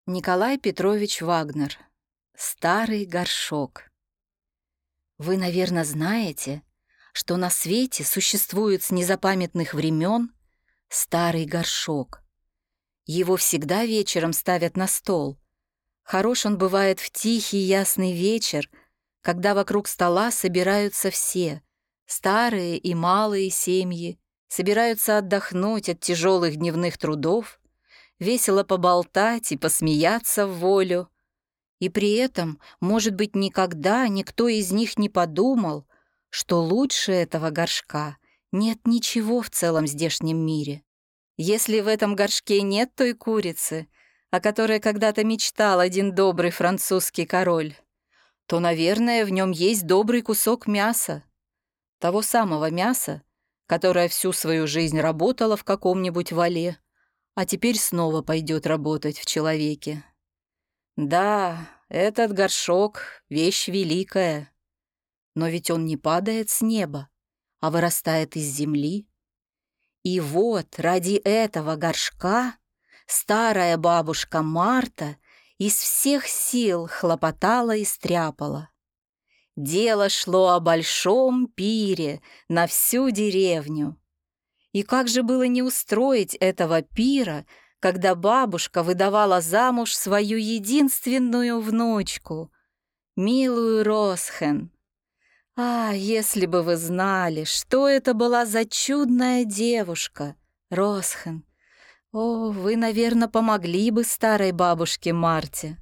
Николай Петрович Вагнер. Старый горшок. Вы, наверное, знаете, что на свете существует с незапамятных времен старый горшок. Его всегда вечером ставят на стол. Хорош он бывает в тихий ясный вечер, когда вокруг стола собираются все, старые и малые семьи, собираются отдохнуть от тяжелых дневных трудов, весело поболтать и посмеяться в волю. И при этом, может быть, никогда никто из них не подумал, что лучше этого горшка нет ничего в целом здешнем мире. Если в этом горшке нет той курицы, о которой когда-то мечтал один добрый французский король, то, наверное, в нем есть добрый кусок мяса. Того самого мяса, которое всю свою жизнь работало в каком-нибудь вале, а теперь снова пойдет работать в человеке. Да, этот горшок — вещь великая, но ведь он не падает с неба, а вырастает из земли. И вот ради этого горшка старая бабушка Марта из всех сил хлопотала и стряпала. Дело шло о большом пире на всю деревню. И как же было не устроить этого пира, когда бабушка выдавала замуж свою единственную внучку, милую Росхен. Если бы вы знали, что это была за чудная девушка, Росхен. Вы, наверное, помогли бы старой бабушке Марте.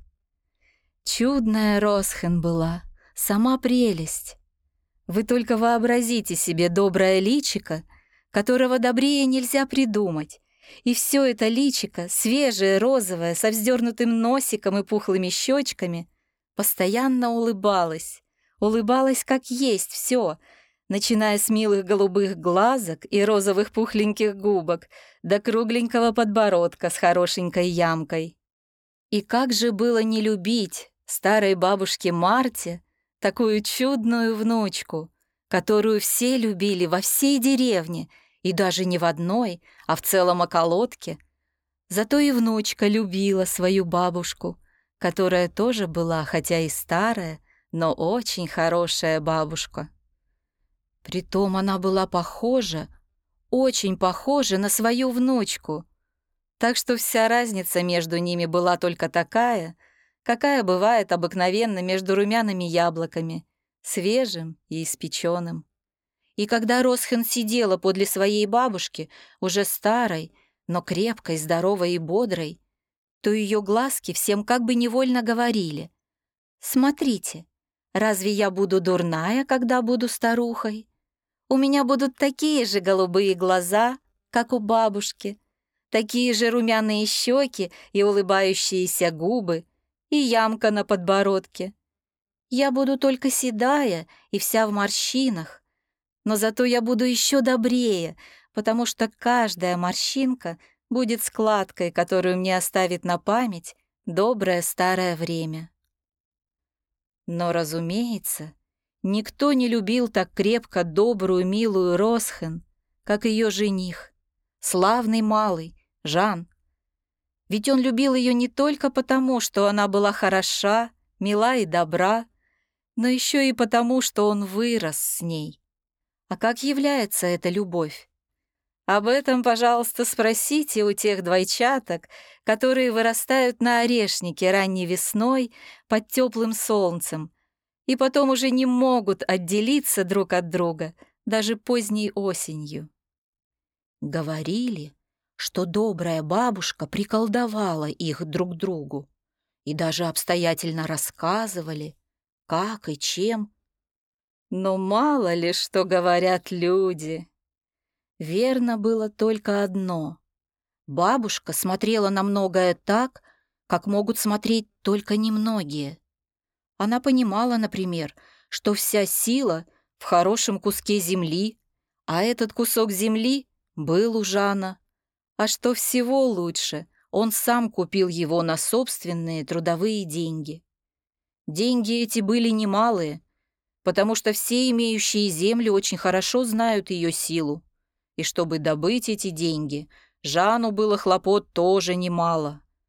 Чудная Росхен была, сама прелесть. Вы только вообразите себе доброе личико, которого добрее нельзя придумать. И все это личико, свежее, розовое, со вздернутым носиком и пухлыми щечками, постоянно улыбалось. Улыбалось как есть все, начиная с милых голубых глазок и розовых пухленьких губок до кругленького подбородка с хорошенькой ямкой. И как же было не любить старой бабушке Марте такую чудную внучку, которую все любили во всей деревне, и даже не в одной, а в целом околотке. Зато и внучка любила свою бабушку, которая тоже была, хотя и старая, но очень хорошая бабушка. Притом она была похожа, очень похожа на свою внучку, так что вся разница между ними была только такая, какая бывает обыкновенно между румяными яблоками, свежим и испеченным. И когда Росхен сидела подле своей бабушки, уже старой, но крепкой, здоровой и бодрой, то ее глазки всем как бы невольно говорили: «Смотрите, разве я буду дурная, когда буду старухой? У меня будут такие же голубые глаза, как у бабушки, такие же румяные щеки и улыбающиеся губы, и ямка на подбородке. Я буду только седая и вся в морщинах, но зато я буду еще добрее, потому что каждая морщинка будет складкой, которую мне оставит на память доброе старое время». Но, разумеется, никто не любил так крепко добрую, милую Росхен, как ее жених, славный малый, Жан. Ведь он любил ее не только потому, что она была хороша, мила и добра, но еще и потому, что он вырос с ней. А как является эта любовь? Об этом, пожалуйста, спросите у тех двойчаток, которые вырастают на орешнике ранней весной под теплым солнцем и потом уже не могут отделиться друг от друга даже поздней осенью. Говорили, что добрая бабушка приколдовала их друг к другу, и даже обстоятельно рассказывали, как и чем. Но мало ли что говорят люди. Верно было только одно. Бабушка смотрела на многое так, как могут смотреть только немногие. Она понимала, например, что вся сила в хорошем куске земли, а этот кусок земли был у Жана. А что всего лучше, он сам купил его на собственные трудовые деньги. Деньги эти были немалые, потому что все имеющие землю очень хорошо знают ее силу. И чтобы добыть эти деньги, Жану было хлопот тоже немало.